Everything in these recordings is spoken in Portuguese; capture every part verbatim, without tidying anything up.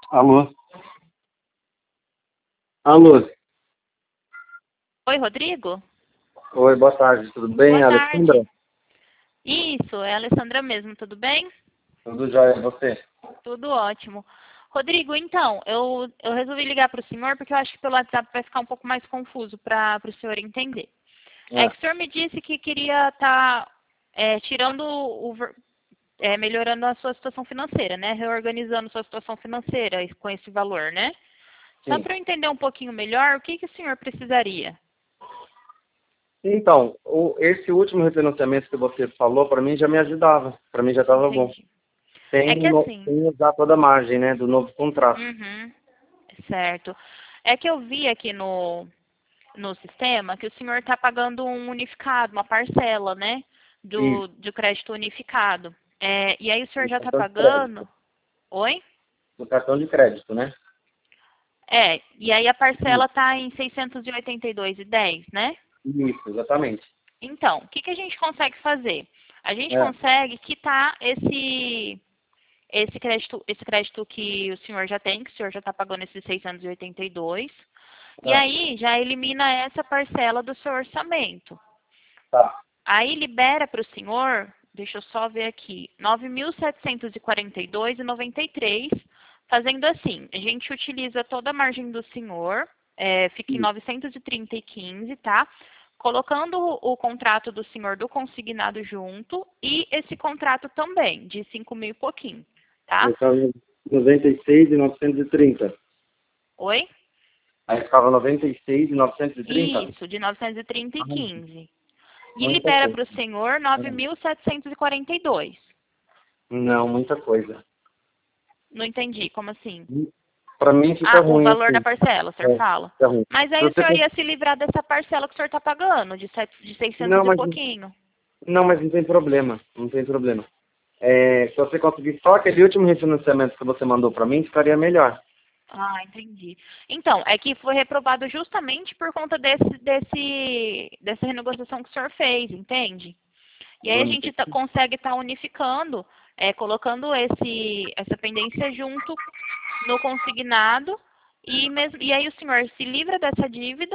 Alô? Alô? Oi, Rodrigo? Oi, boa tarde, tudo bem, Boa Alessandra? tarde. Isso, é a Alessandra mesmo, tudo bem? Tudo jóia, e você? Tudo ótimo. Rodrigo, então, eu, eu resolvi ligar para o senhor porque eu acho que pelo WhatsApp vai ficar um pouco mais confuso para o senhor entender. É É, que o senhor me disse que queria estar tirando o, ver- é, melhorando a sua situação financeira, né? Reorganizando sua situação financeira com esse valor, né? Só sim. para eu entender um pouquinho melhor, o que, que o senhor precisaria? Então, o- esse último refinanciamento que você falou, para mim já me ajudava, para mim já estava bom. Entendi. É Sem, que no- assim, sem usar toda a margem, né, do novo contrato. uhum, certo. É que eu vi aqui no, no sistema que o senhor está pagando um unificado, uma parcela, né? Isso, Do, do crédito unificado. É, e aí o senhor do já está cartão de crédito. pagando. Oi? Do cartão de crédito, né? É, e aí a Isso, parcela está em seiscentos e oitenta e dois e dez, né? isso, exatamente. Então, o que, que a gente consegue fazer? A gente É, consegue quitar esse esse crédito, esse crédito que o senhor já tem, que o senhor já está pagando esses seiscentos e oitenta e dois, e é, aí já elimina essa parcela do seu orçamento. tá. Aí libera para o senhor, deixa eu só ver aqui, nove mil setecentos e quarenta e dois reais e noventa e três centavos, fazendo assim, a gente utiliza toda a margem do senhor, é, fica em Isso, novecentos e trinta e quinze, tá? Colocando o, o contrato do senhor do consignado junto e esse contrato também, de cinco mil e pouquinho, tá? aí estava noventa e seis e novecentos e trinta. Oi? Aí ficava noventa e seis e novecentos e trinta. Isso, de novecentos e trinta e Ah, quinze. E muita libera coisa. para o senhor nove mil setecentos e quarenta e dois. Não, muita coisa. Não entendi, como assim? Para mim fica Ah, o ruim valor da assim. parcela, o senhor É, fala. fica ruim. Mas Se aí o você senhor cons- ia se livrar dessa parcela que o senhor está pagando, de, sete, de seiscentos Não, e mas pouquinho. não, mas não tem problema. Não tem problema. É, se você conseguir só aquele último refinanciamento que você mandou para mim, ficaria melhor. Ah, entendi. Então, é que foi reprovado justamente por conta desse, desse, dessa renegociação que o senhor fez, entende? E aí a Vamos gente ver. tá- consegue estar unificando, é, colocando esse, essa pendência junto no consignado e, mesmo, e aí o senhor se livra dessa dívida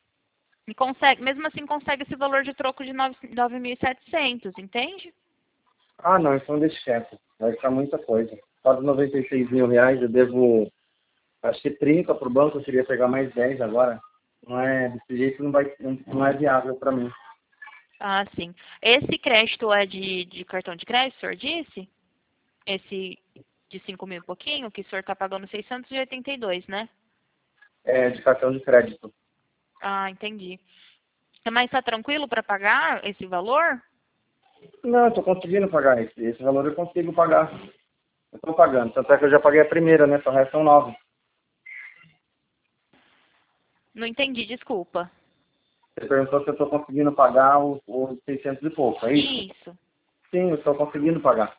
e consegue, mesmo assim consegue esse valor de troco de nove mil e setecentos, entende? Ah, não, então deixa quieto. Vai ficar muita coisa. Só de noventa e seis mil reais eu devo, acho que trinta para o banco, eu queria pegar mais dez agora. Não é, desse jeito não, vai, não, não é viável para mim. Ah, sim. Esse crédito é de, de cartão de crédito, o senhor disse? Esse de cinco mil e pouquinho, que o senhor está pagando seiscentos e oitenta e dois, né? É, de cartão de crédito. Ah, entendi. Mas está tranquilo para pagar esse valor? Não, eu tô conseguindo pagar esse. Esse valor eu consigo pagar. Eu tô pagando. Tanto é que eu já paguei a primeira, né? Só restam nove. Não entendi, desculpa. Você perguntou se eu estou conseguindo pagar os, os seiscentos e pouco, é isso? Isso. Sim, eu estou conseguindo pagar.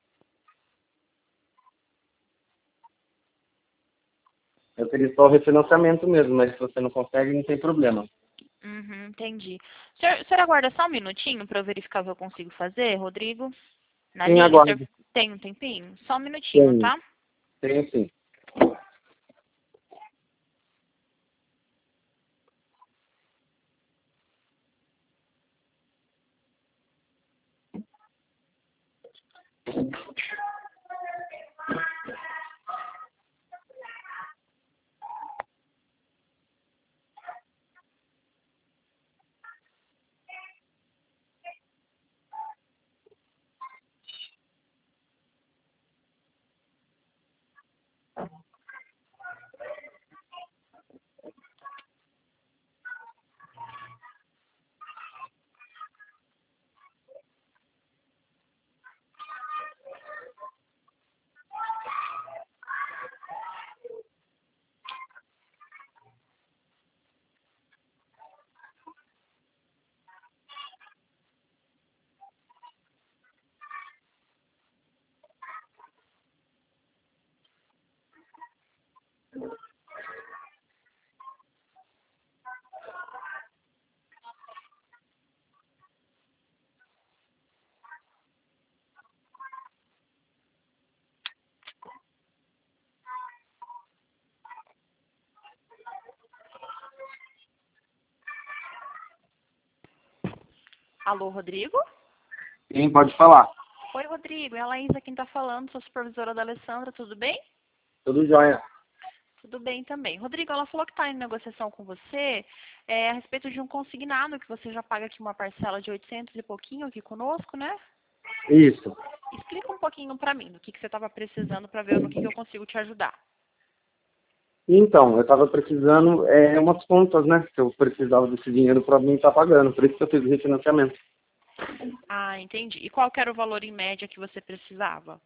Eu queria só o refinanciamento mesmo, mas se você não consegue, não tem problema. Uhum, entendi. O senhor, o senhor aguarda só um minutinho para eu verificar o que eu consigo fazer, Rodrigo? Na Sim, linha? O senhor aguardo. tem um tempinho? Só um minutinho, Tenho, tá? tenho sim. Alô, Rodrigo? Sim, pode falar. Oi, Rodrigo. É a Laísa quem está falando, sou supervisora da Alessandra, tudo bem? Tudo jóia. Tudo bem também. Rodrigo, ela falou que está em negociação com você é, a respeito de um consignado, que você já paga aqui uma parcela de oitocentos e pouquinho aqui conosco, né? Isso. Explica um pouquinho para mim do que, que você estava precisando para ver no que, que eu consigo te ajudar. Então, eu estava precisando, é, umas contas, né? Que eu precisava desse dinheiro para mim estar pagando. Por isso que eu fiz o refinanciamento. Ah, entendi. E qual que era o valor em média que você precisava?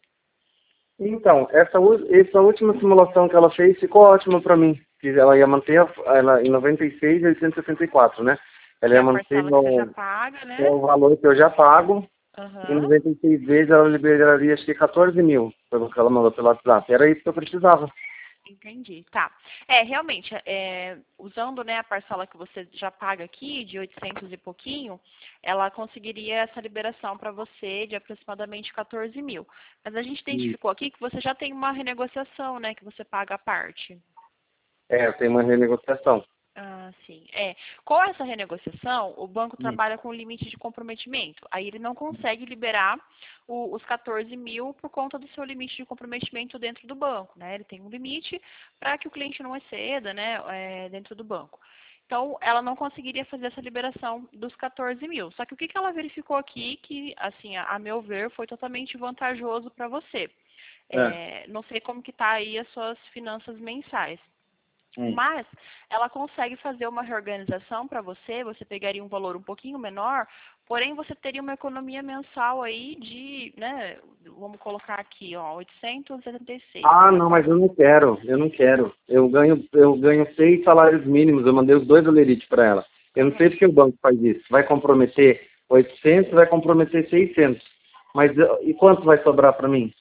Então, essa, u- essa última simulação que ela fez ficou ótima para mim. Que ela ia manter a- ela em noventa e seis e oitocentos e sessenta e quatro, né? Ela Que é ia a manter parcela que você já o, paga, né? o valor que eu já pago. Em Aham. noventa e seis vezes ela liberaria acho que quatorze mil, pelo que ela mandou pelo WhatsApp. Era isso que eu precisava. Entendi, tá. É, realmente, é, usando, né, a parcela que você já paga aqui, de oitocentos e pouquinho, ela conseguiria essa liberação para você de aproximadamente quatorze mil. Mas a gente Isso. identificou aqui que você já tem uma renegociação, né, que você paga a parte. É, eu tenho uma renegociação. Ah, sim. É. Com essa renegociação, o banco Hum. trabalha com limite de comprometimento. Aí ele não consegue liberar o- os quatorze mil por conta do seu limite de comprometimento dentro do banco, né? Ele tem um limite para que o cliente não exceda, né, é, dentro do banco. Então, ela não conseguiria fazer essa liberação dos quatorze mil. Só que o que que ela verificou aqui, que, assim, a, a meu ver, foi totalmente vantajoso para você. É. É, não sei como que está aí as suas finanças mensais. Hum. Mas ela consegue fazer uma reorganização para você, você pegaria um valor um pouquinho menor, porém você teria uma economia mensal aí de, né, vamos colocar aqui, ó, oitocentos e setenta e seis. Ah, Seria a não, mas eu parcela. não quero. Eu não quero. Eu ganho, eu ganho seis salários mínimos. Eu mandei os dois olerite para ela. Eu não sei Uhum. porque o banco faz isso. Vai comprometer oitocentos, vai comprometer seiscentos. Mas eh, e quanto vai sobrar para mim?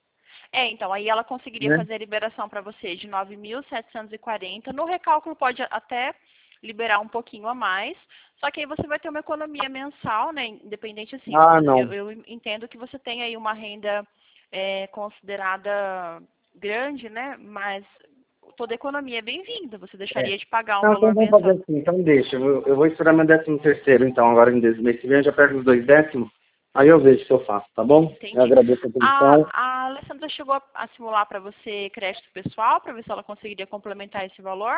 É, então, aí ela conseguiria Né? fazer a liberação para você de nove mil setecentos e quarenta. No recálculo pode até liberar um pouquinho a mais, só que aí você vai ter uma economia mensal, né? Independente assim, Ah, eu, não. eu entendo que você tem aí uma renda é, considerada grande, né? Mas toda economia é bem-vinda. Você É. deixaria de pagar um Não, então valor vamos fazer mensal. assim. Então deixa. Eu, vou- eu vou esperar meu décimo terceiro, então, agora em dez- mês que vem. Eu já pego os dois décimos. Aí eu vejo o que eu faço, tá bom? Eu Entendi. agradeço a A, atenção. a Alessandra chegou a, a simular para você crédito pessoal, para ver se ela conseguiria complementar esse valor?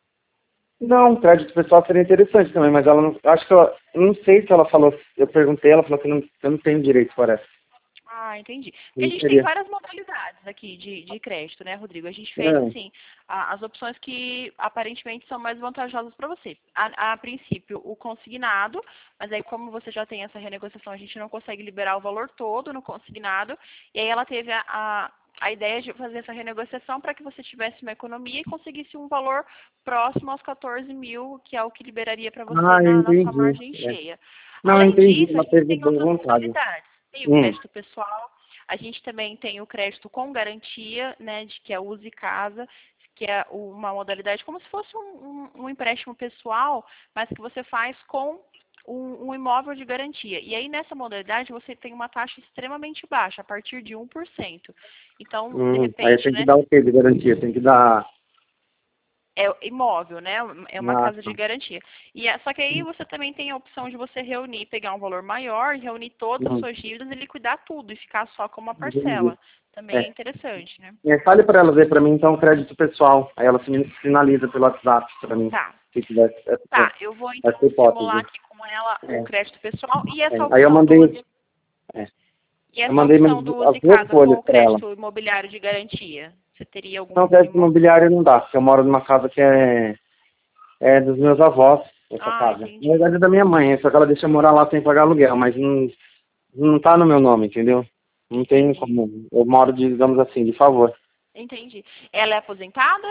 Não, crédito pessoal seria interessante também, mas ela não. Acho que ela. Não sei se ela falou. Eu perguntei, ela falou que não, eu não tenho direito, parece. Ah, entendi. Porque a Não gente tem seria. várias modalidades aqui de, de crédito, né, Rodrigo? A gente fez, É. assim, a- as opções que aparentemente são mais vantajosas para você. A, a princípio, o consignado, mas aí como você já tem essa renegociação, a gente não consegue liberar o valor todo no consignado, e aí ela teve a, a, a ideia de fazer essa renegociação para que você tivesse uma economia e conseguisse um valor próximo aos quatorze mil, que é o que liberaria para você Ah, eu na, na sua entendi. margem É. cheia. Não, eu Além entendi. disso, a Ela gente teve tem boa outras vontade. modalidades. Tem o Hum. crédito pessoal, a gente também tem o crédito com garantia, né, de que é use casa, que é uma modalidade como se fosse um, um, um empréstimo pessoal, mas que você faz com um, um imóvel de garantia. E aí, nessa modalidade, você tem uma taxa extremamente baixa, a partir de um por cento. Então, de Hum. Aí repente, tem que né, dar o quê de garantia? Tem que dar. é imóvel, né? É uma Ah, casa de tá. garantia. E é- só que aí você também tem a opção de você reunir, pegar um valor maior, reunir todas as Hum. suas dívidas e liquidar tudo e ficar só com uma Entendi. parcela. Também é É. interessante, né? É, fale para ela ver para mim, então, crédito pessoal. Aí ela fin- finaliza pelo WhatsApp para mim. Tá. Se tiver essa, Tá, eu vou então essa simular hipótese. aqui com ela o É. crédito pessoal e É. essa Aí eu opção do mandei. use, É. e Eu essa mandei mais opção do as use duas casa com folhas o para ela. crédito imobiliário de garantia. Você teria Não, algum crédito imóvel? imobiliário não dá, porque eu moro numa casa que é, é dos meus avós, essa Ah, casa. Na entendi. verdade é da minha mãe, só que ela deixa eu morar lá sem pagar aluguel, mas não, não tá no meu nome, entendeu? Não tem Entendi. como. Eu moro, de, digamos assim, de favor. Entendi. Ela é aposentada?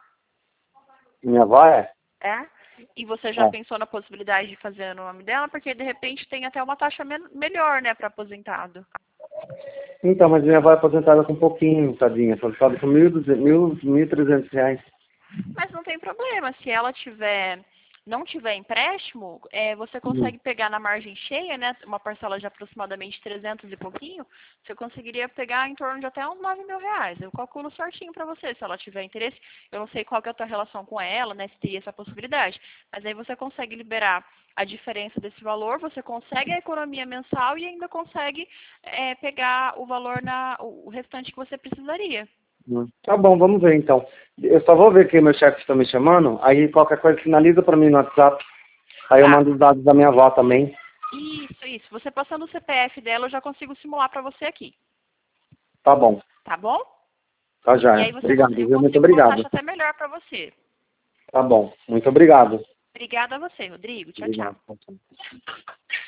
Minha avó é? É? E você já É. pensou na possibilidade de fazer no nome dela? Porque de repente tem até uma taxa men- melhor, né, para aposentado. Então, mas minha avó é aposentada com um pouquinho, tadinha. Aposentada com mil e duzentos, mil, mil e trezentos reais. Mas não tem problema, se ela tiver não tiver empréstimo, é, você consegue pegar na margem cheia, né, uma parcela de aproximadamente trezentos e pouquinho, você conseguiria pegar em torno de até uns nove mil reais. Eu calculo certinho para você, se ela tiver interesse. Eu não sei qual que é a tua relação com ela, né, se teria essa possibilidade. Mas aí você consegue liberar a diferença desse valor, você consegue a economia mensal e ainda consegue é, pegar o valor, na, o restante que você precisaria. Tá bom, vamos ver então. Eu só vou ver que meu chefe está me chamando, aí qualquer coisa finaliza para mim no WhatsApp. Aí eu Tá. mando os dados da minha avó também. Isso, isso. Você passando o C P F dela, eu já consigo simular para você aqui. Tá bom. Tá bom? Tá já. E aí você Obrigado, cons- eu viu? Muito consigo uma obrigado. taxa até melhor para você. Tá bom. Muito obrigado. Obrigada a você, Rodrigo. Tchau, tchau. Obrigado.